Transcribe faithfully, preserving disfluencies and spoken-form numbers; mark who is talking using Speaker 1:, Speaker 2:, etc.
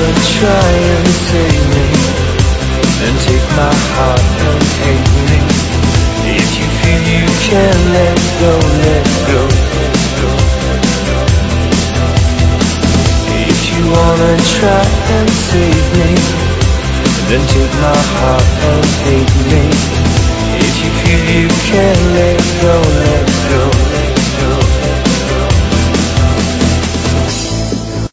Speaker 1: wanna try and save me, then take my heart and hate me. If you feel you can let go, let go, let go. If you wanna try and save me, then take my heart and hate me. If you feel you can let go, let